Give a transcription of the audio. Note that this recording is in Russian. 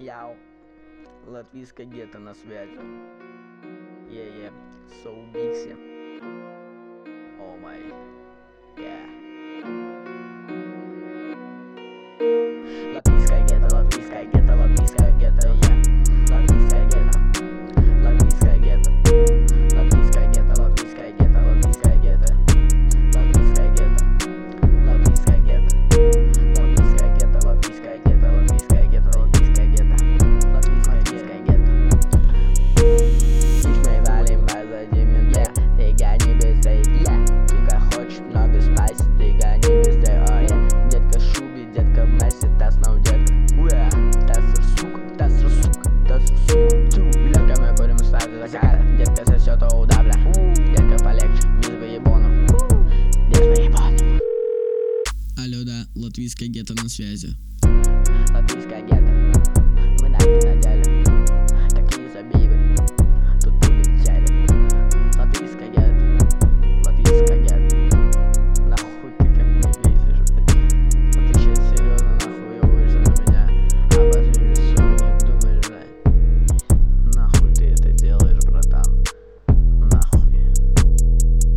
Яу, латвийское гетто на связи. So Bixi. Oh my, yeah. Латвийское гетто, латвийское гетто, латвийское гетто, yeah. Латвийское гетто, латвийское гетто, латвийское гетто, латвийское гетто, латвийское гетто, латвийское гетто, латвийское гетто, латвийское гетто, латвийское гетто, латвийское гетто, латвийское гетто, латвийское гетто. Лишь мы валим позади меня, ты гони быстрей, ты как хочешь много спайси, ты гони быстрей, oh yeah. Детка в шубе, детка в массе, та снова детка, та сука, детка мы курим сразу заката, детка сосет у удавля, детка полегче, без выебонов, без выебонов. Алло, да, латвийское гетто на связи.